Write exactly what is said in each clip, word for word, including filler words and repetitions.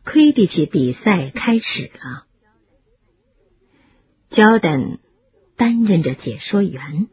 魁地奇比赛开始了。焦丹担任着解说员。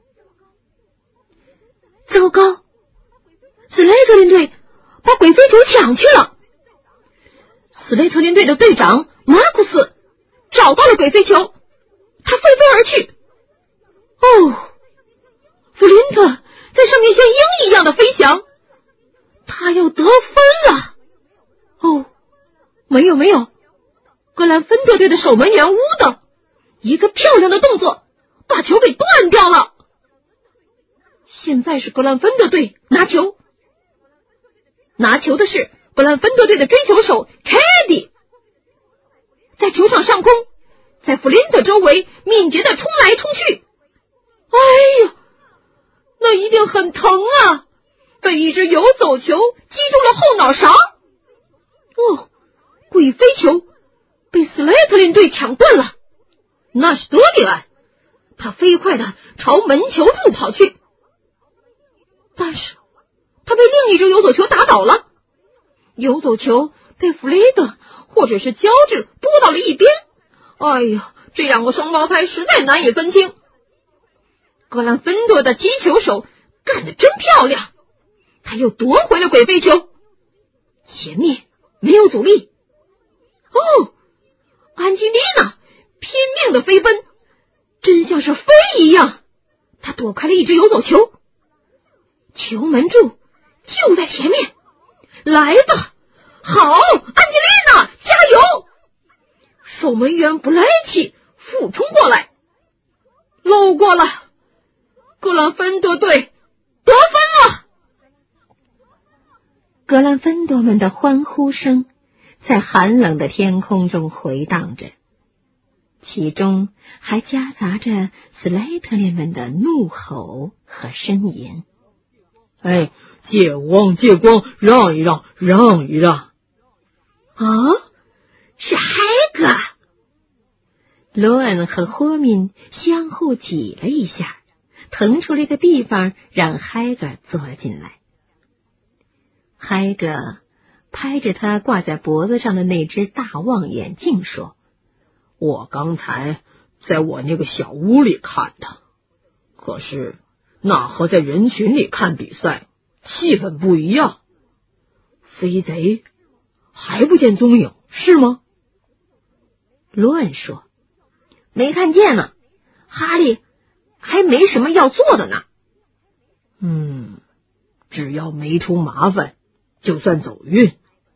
糟糕，斯莱特林队把鬼飞球抢去了。斯莱特林队的队长马库斯找到了鬼飞球，他飞奔而去。哦，弗林特在上面像鹰一样的飞翔，他要得分了。哦，没有没有，格兰芬多队的守门员乌的一个漂亮的动作把球给断掉了。现在是格兰芬多队拿球，拿球的是格兰芬多队的追球手凯迪，在球场上空，在弗林特周围敏捷的冲来冲去。哎呀，那一定很疼啊，被一只游走球击中了后脑勺。哦，鬼飞球被斯莱特林队抢断了，那是德里安，他飞快的朝门球处跑去，但是他被另一只游走球打倒了，游走球被弗雷德或者是乔治拨到了一边。哎呀，这两个双胞胎实在难以分清。格兰芬多的击球手干得真漂亮，他又夺回了鬼飞球，前面没有阻力。哦，安吉丽娜拼命的飞奔，真像是飞一样，他躲开了一只游走球，球门柱就在前面，来吧，好，安吉丽娜加油！守门员布莱奇俯冲过来，漏过了，格兰芬多队得分了。格兰芬多们的欢呼声在寒冷的天空中回荡着，其中还夹杂着斯莱特林们的怒吼和呻吟。 哎，借光借光，让一让，让一让。 哦，是海格。罗恩和霍敏相互挤了一下，腾出了一个地方让海格坐进来。海格拍着他挂在脖子上的那只大望远镜说： 我刚才在我那个小屋里看的，可是那和在人群里看比赛气氛不一样。飞贼还不见踪影，是吗？ 罗恩说：没看见呢，哈利还没什么要做的呢。 嗯，只要没出麻烦就算走运。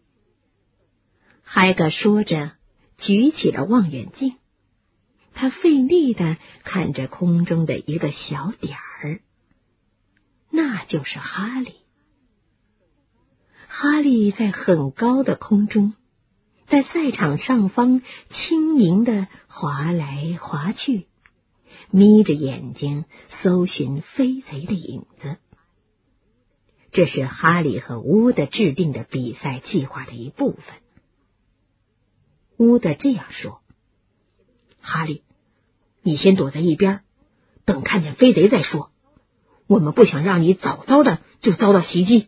海格说着举起了望远镜，他费力地看着空中的一个小点儿，那就是哈利。哈利在很高的空中，在赛场上方轻盈地滑来滑去，眯着眼睛搜寻飞贼的影子。这是哈利和乌德制定的比赛计划的一部分。乌德这样说：哈利，你先躲在一边，等看见飞贼再说，我们不想让你早早的就遭到袭击。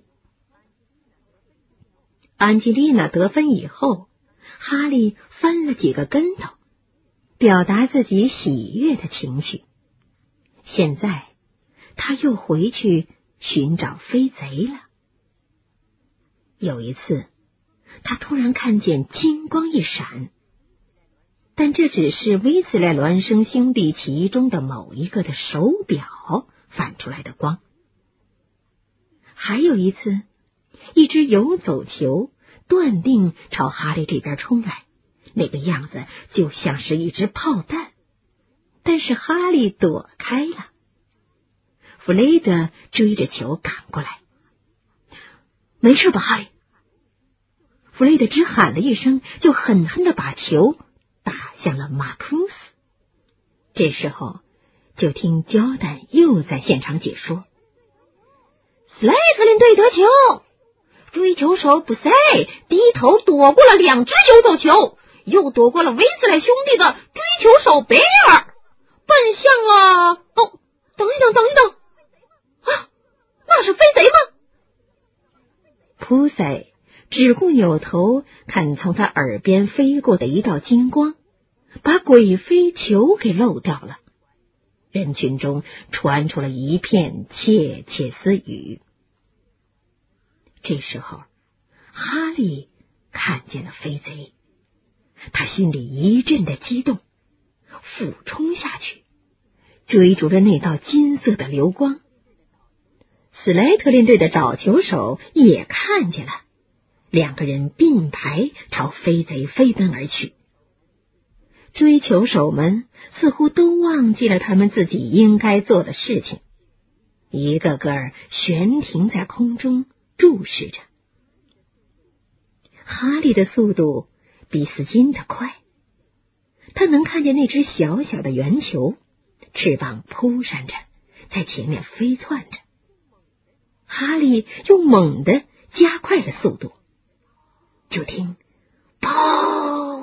安吉丽娜得分以后，哈利翻了几个跟头，表达自己喜悦的情绪。现在他又回去寻找飞贼了。有一次，他突然看见金光一闪，但这只是威斯莱孪生兄弟其中的某一个的手表反出来的光。还有一次，一只游走球断定朝哈利这边冲来，那个样子就像是一只炮弹，但是哈利躲开了。弗雷德追着球赶过来。没事吧，哈利？弗雷德只喊了一声，就狠狠地把球打向了马库斯。这时候就听焦丹又在现场解说：斯莱特林队得球，追球手布塞低头躲过了两只游走球，又躲过了威斯莱兄弟的追球手贝尔，奔向了……哦，等一等，等一等，啊，那是飞贼吗？普塞只顾扭头看从他耳边飞过的一道金光，把鬼飞球给漏掉了。人群中传出了一片窃窃私语。这时候，哈利看见了飞贼，他心里一阵的激动，俯冲下去，追逐着那道金色的流光。斯莱特林队的找球手也看见了，两个人并排朝飞贼飞奔而去。追球手们似乎都忘记了他们自己应该做的事情，一个个悬停在空中注视着。哈利的速度比斯金的快，他能看见那只小小的圆球，翅膀扑闪着，在前面飞窜着。哈利又猛地加快了速度，就听砰！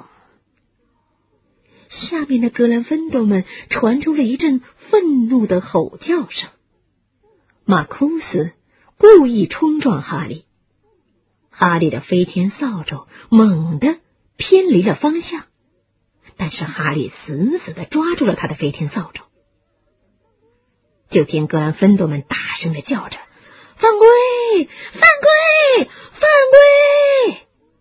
下面的格兰芬多们传出了一阵愤怒的吼叫声。马库斯故意冲撞哈利，哈利的飞天扫帚猛地偏离了方向，但是哈利死死地抓住了他的飞天扫帚。就听格兰芬多们大声地叫着：“犯规！犯规！犯规！”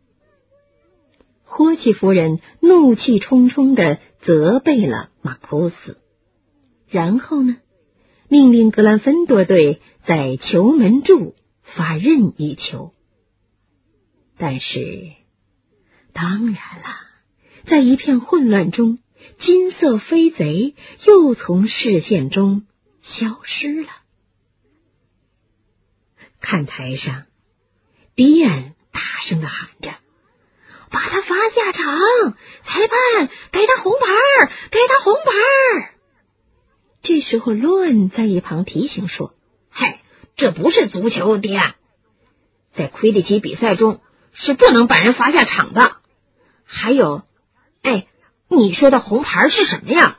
霍奇夫人怒气冲冲地责备了马库斯，然后呢，命令格兰芬多队在球门柱发任意球。但是，当然了，在一片混乱中，金色飞贼又从视线中消失了。看台上，迪安大声地喊着：“把他罚下场！裁判，给他红牌！给他红牌！”这时候，乱在一旁提醒说：“嗨，这不是足球，迪安，在魁地奇比赛中是不能把人罚下场的。还有，哎，你说的红牌是什么呀？”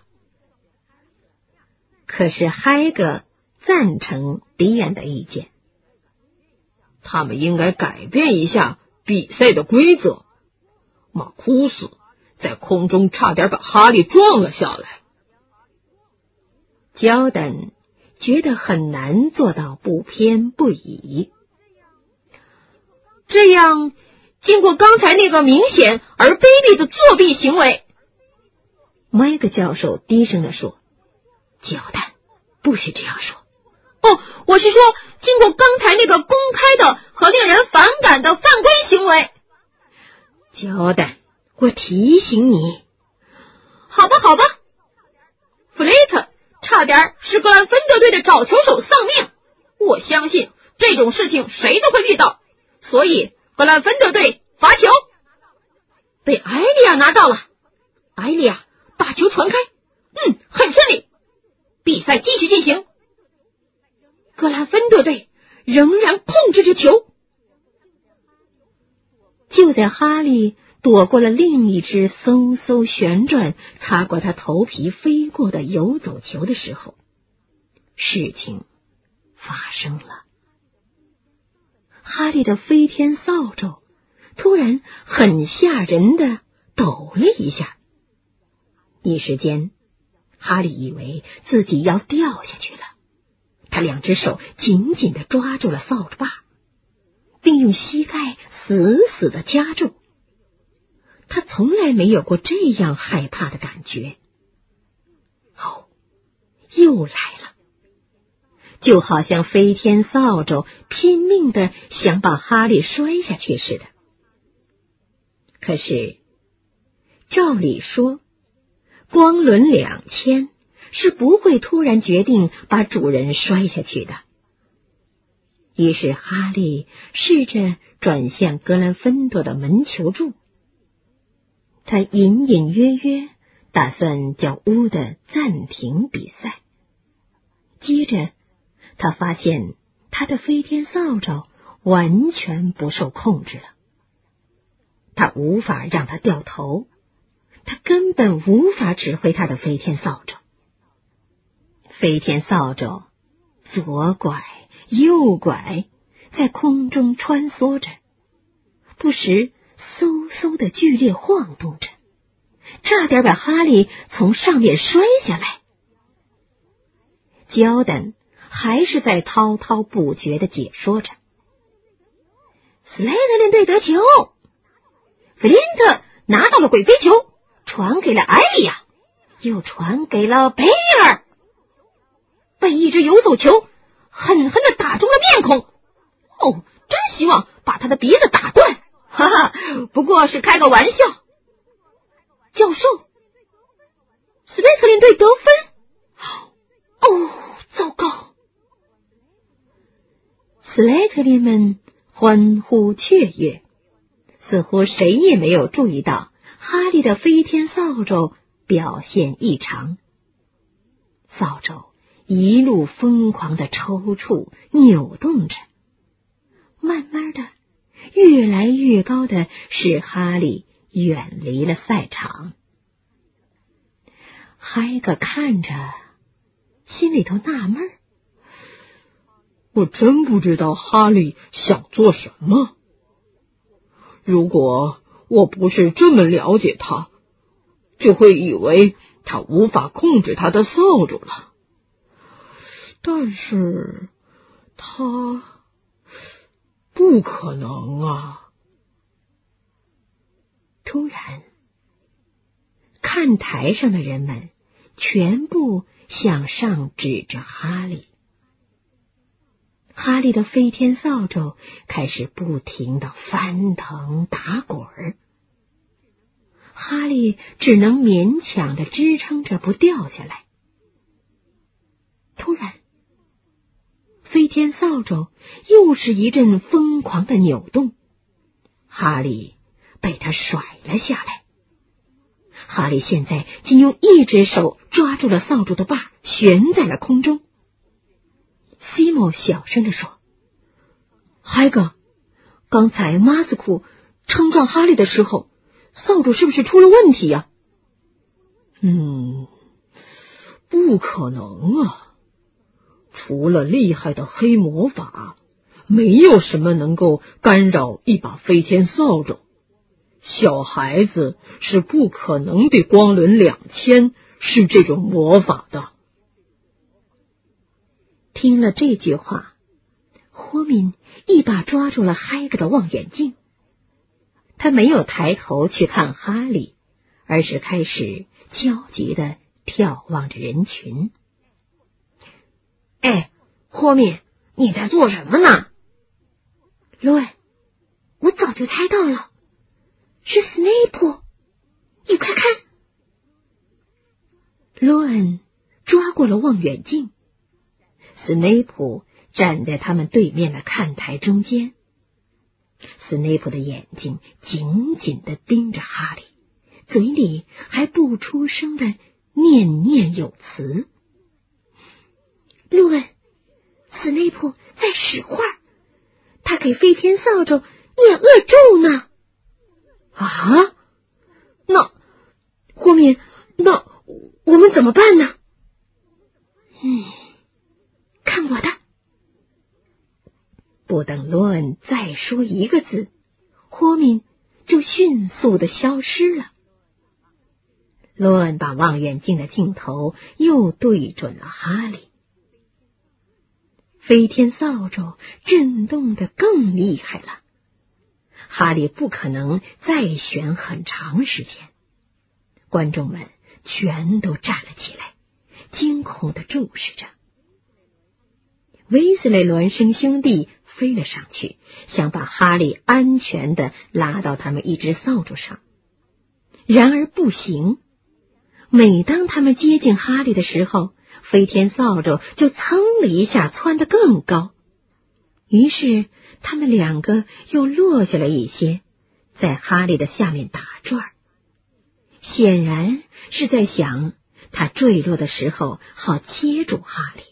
可是嗨格赞成迪安的意见， 他们应该改变一下比赛的规则。马库斯在空中差点把哈利撞了下来。 焦丹觉得很难做到不偏不倚。这样，经过刚才那个明显而卑鄙的作弊行为，麦克教授低声地说：“焦丹，不许这样说。哦，我是说，经过刚才那个公开的和令人反感的犯规行为。”焦丹，我提醒你。好吧，好吧。弗雷特差点使格兰芬多队的找球手丧命，我相信这种事情谁都会遇到，所以格兰芬多队罚球。被艾利亚拿到了，艾利亚把球传开，嗯，很顺利。比赛继续进行，格兰芬多队仍然控制着球。就在哈利躲过了另一只嗖嗖旋转、擦过他头皮飞过的游走球的时候，事情发生了。哈利的飞天扫帚突然很吓人的抖了一下，一时间，哈利以为自己要掉下去了。他两只手紧紧地抓住了扫帚把，并用膝盖死死地夹住。他从来没有过这样害怕的感觉。哦，又来了，就好像飞天扫帚拼命地想把哈利摔下去似的。可是，照理说，光轮两千是不会突然决定把主人摔下去的。于是哈利试着转向格兰芬多的门球柱，他隐隐约约打算叫乌德暂停比赛。接着他发现他的飞天扫帚完全不受控制了，他无法让他掉头，他根本无法指挥他的飞天扫帚。飞天扫帚左拐右拐，在空中穿梭着， 不时嗖嗖的剧烈晃动着，差点把哈利从上面摔下来。焦丹还是在滔滔不绝的解说着。斯莱特林队得球，弗林特拿到了鬼飞球，传给了艾利亚，又传给了贝尔，被一只游走球狠狠地打中了面孔。哦，真希望把他的鼻子打断，哈哈，不过是开个玩笑。教授，斯莱特林队得分。哦，糟糕！斯莱特林们欢呼雀跃，似乎谁也没有注意到哈利的飞天扫帚表现异常。扫帚一路疯狂地抽搐扭动着，慢慢的越来越高的使哈利远离了赛场。海格看着心里头纳闷， 我真不知道哈利想做什么。如果我不是这么了解他，就会以为他无法控制他的扫帚了。但是他不可能啊！ 突然，看台上的人们全部向上指着哈利。哈利的飞天扫帚开始不停地翻腾打滚儿，哈利只能勉强地支撑着不掉下来。突然，飞天扫帚又是一阵疯狂的扭动，哈利被他甩了下来。哈利现在仅用一只手抓住了扫帚的把，悬在了空中。西莫小声地说：“海格，刚才马斯库冲撞哈利的时候，扫帚是不是出了问题呀？”“ 嗯，不可能啊！除了厉害的黑魔法，没有什么能够干扰一把飞天扫帚。小孩子是不可能对光轮两千是这种魔法的。” 听了这句话，霍敏一把抓住了海格的望远镜。他没有抬头去看哈利，而是开始焦急地眺望着人群。“哎，霍敏，你在做什么呢？”“罗恩，我早就猜到了，是斯内普，你快看！”罗恩抓过了望远镜。斯内普站在他们对面的看台中间，斯内普的眼睛紧紧地盯着哈利，嘴里还不出声地念念有词。“路恩，斯内普在使唤，他给飞天扫帚念恶咒呢。”“ 啊？那霍敏，那我们怎么办呢？”“嗯。看我的！”不等罗恩再说一个字，霍敏就迅速的消失了。罗恩把望远镜的镜头又对准了哈利。飞天扫帚震动得更厉害了，哈利不可能再悬很长时间。观众们全都站了起来，惊恐地注视着。威斯雷孪生兄弟飞了上去，想把哈利安全地拉到他们一只扫帚上。然而不行，每当他们接近哈利的时候，飞天扫帚就噌的一下窜得更高。于是他们两个又落下了一些，在哈利的下面打转，显然是在想他坠落的时候好接住哈利。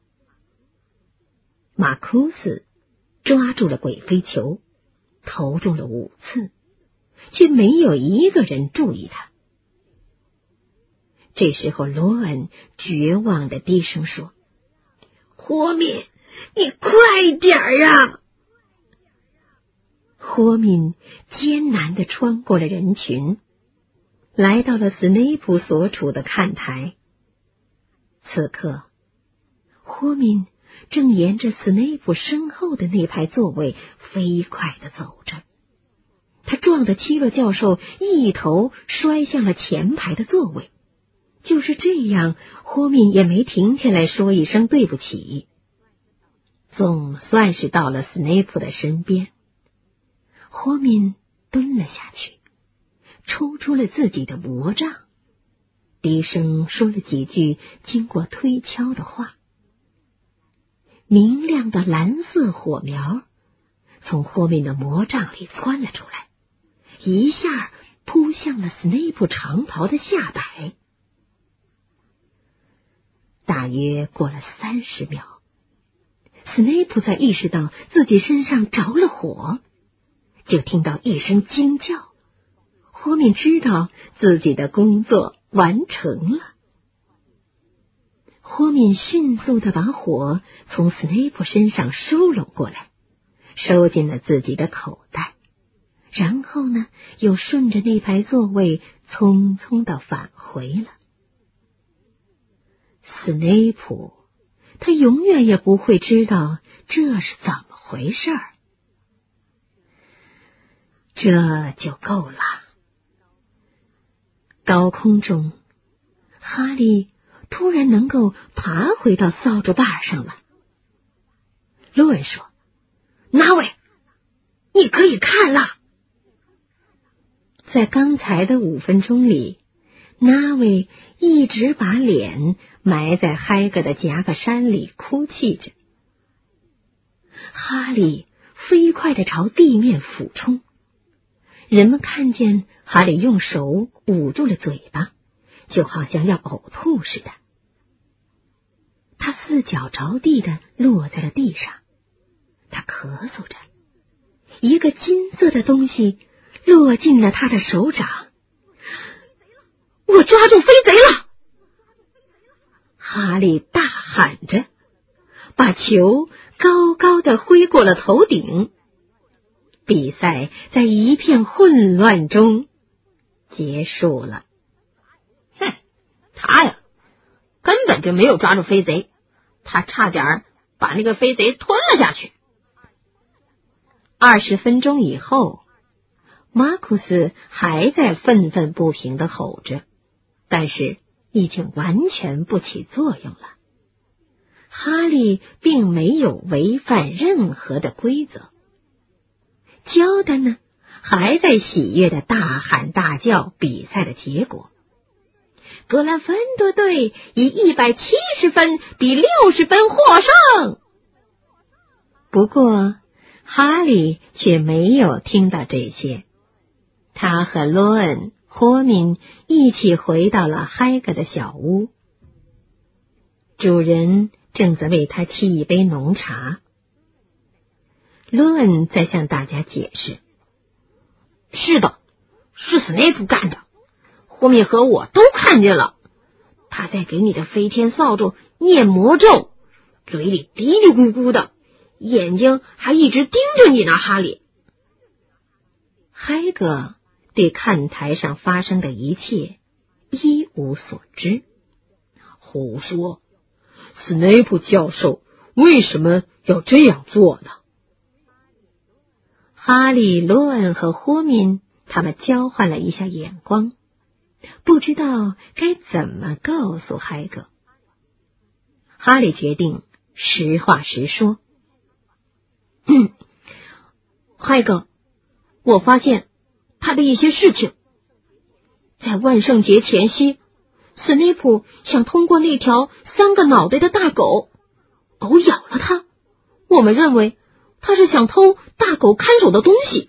马库斯抓住了鬼飞球，投中了五次，却没有一个人注意他。这时候罗恩绝望地低声说：“霍敏，你快点儿啊！” 霍敏艰难地穿过了人群，来到了斯内普所处的看台。此刻，霍敏正沿着斯内普身后的那排座位飞快地走着，他撞得七洛教授一头摔向了前排的座位。就是这样，霍敏也没停下来说一声对不起。总算是到了斯内普的身边，霍敏蹲了下去，抽出了自己的魔杖，低声说了几句经过推敲的话。明亮的蓝色火苗从霍敏的魔杖里窜了出来，一下扑向了斯内普长袍的下摆。大约过了三十秒，斯内普才意识到自己身上着了火，就听到一声惊叫。霍敏知道自己的工作完成了。霍敏迅速地把火从斯内普身上收拢过来，收进了自己的口袋，然后呢，又顺着那排座位匆匆地返回了。斯内普，他永远也不会知道这是怎么回事儿。这就够了。高空中，哈利突然能够爬回到扫帚把上了。罗恩说：“那位，你可以看了。”在刚才的五分钟里，那位一直把脸埋在嗨格的夹克衫里哭泣着。哈利飞快地朝地面俯冲，人们看见哈利用手捂住了嘴巴，就好像要呕吐似的。他四脚着地地落在了地上，他咳嗽着，一个金色的东西落进了他的手掌。我抓住飞贼了！哈利大喊着，把球高高的挥过了头顶。比赛在一片混乱中结束了。 哼，他呀，根本就没有抓住飞贼，他差点把那个飞贼吞了下去。 二十分钟以后，马库斯还在愤愤不平地吼着，但是已经完全不起作用了。哈利并没有违反任何的规则。焦丹呢，还在喜悦地大喊大叫比赛的结果。格兰芬多队以一百七十分比六十分获胜。不过哈利却没有听到这些，他和罗恩、霍敏一起回到了嗨格的小屋。主人正在为他沏一杯浓茶。罗恩在向大家解释：“ 是的，是斯内普干的，霍敏和我都看见了。他在给你的飞天扫帚念魔咒，嘴里嘀嘀咕咕的，眼睛还一直盯着你呢，哈利。” 嗨格对看台上发生的一切一无所知。 胡说！斯内普教授为什么要这样做呢？ 哈利、罗恩和霍敏他们交换了一下眼光，不知道该怎么告诉嗨格。哈利决定实话实说：“嗯，嗨格，我发现他的一些事情。在万圣节前夕，斯内普想通过那条三个脑袋的大狗，狗咬了他。我们认为他是想偷大狗看守的东西。”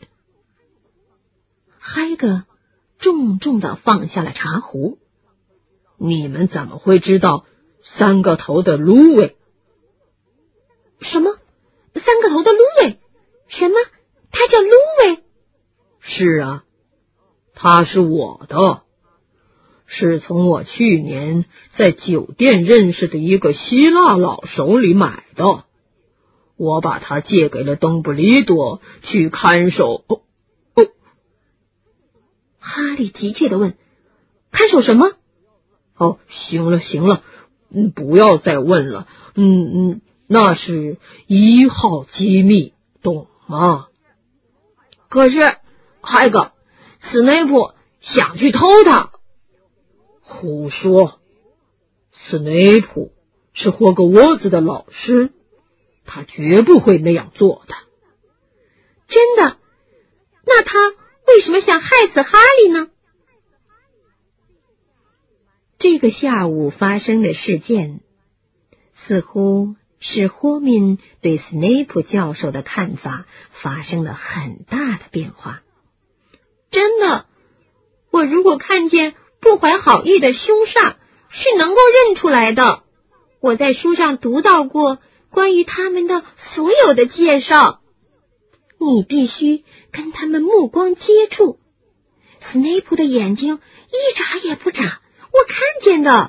嗨格重重地放下了茶壶。 “你们怎么会知道三个头的芦苇？”“ 什么？三个头的芦苇？什么？它叫芦苇？”“ 是啊，它是我的，是从我去年在酒店认识的一个希腊佬手里买的。 我把他借给了邓布利多去看守。哦哦， 哈利急切地问：看守什么？ 哦，行了行了，嗯，不要再问了。嗯嗯，那是一号机密，懂吗？可是，海格，斯内普想去偷它。胡说！斯内普是霍格沃兹的老师，他绝不会那样做的。 真的？那他为什么想害死哈利呢？ 这个下午发生的事件，似乎使霍敏对斯内普教授的看法发生了很大的变化。 真的，我如果看见不怀好意的凶煞，是能够认出来的。我在书上读到过关于他们的所有的介绍。你必须跟他们目光接触。斯内普的眼睛一眨也不眨，我看见的。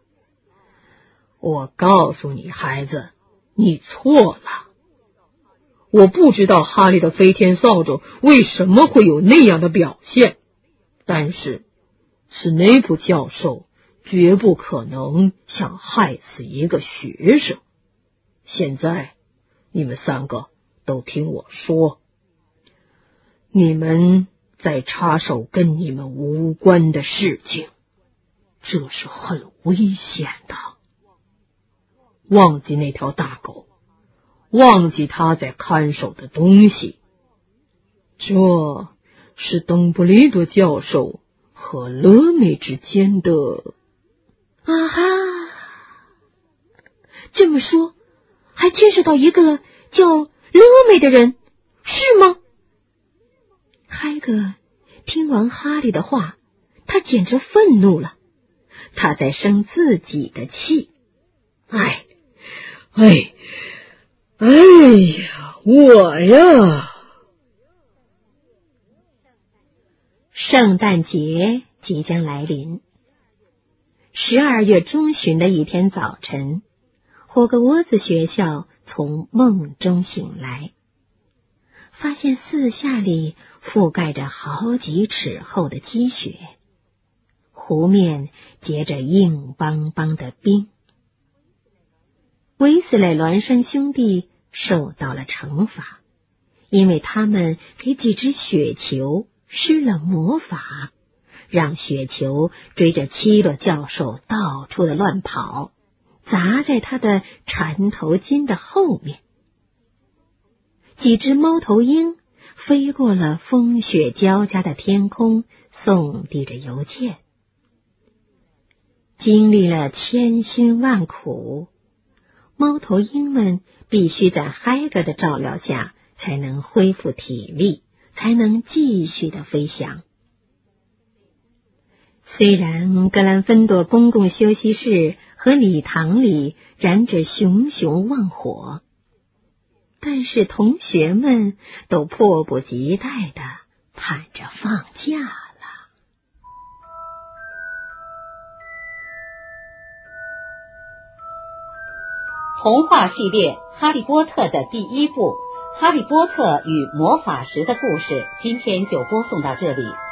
我告诉你，孩子，你错了。我不知道哈利的飞天扫帚为什么会有那样的表现，但是斯内普教授绝不可能想害死一个学生。现在你们三个都听我说，你们在插手跟你们无关的事情，这是很危险的。忘记那条大狗，忘记他在看守的东西，这是邓布利多教授和勒梅之间的。 啊哈，这么说还牵涉到一个叫勒梅的人，是吗？ 海格听完哈利的话，他简直愤怒了，他在生自己的气。 哎哎哎呀，我呀！ 圣诞节即将来临。十二月中旬的一天早晨，霍格沃兹学校从梦中醒来，发现四下里覆盖着好几尺厚的积雪，湖面结着硬邦邦的冰。威斯莱孪生兄弟受到了惩罚，因为他们给几只雪球施了魔法，让雪球追着七洛教授到处的乱跑，砸在他的缠头巾的后面。几只猫头鹰飞过了风雪交加的天空，送递着邮件。经历了千辛万苦，猫头鹰们必须在海格的照料下才能恢复体力，才能继续的飞翔。虽然格兰芬多公共休息室和礼堂里燃着熊熊旺火，但是同学们都迫不及待地盼着放假了。 童话系列《哈利波特》的第一部《哈利波特与魔法石的故事》，今天就播送到这里。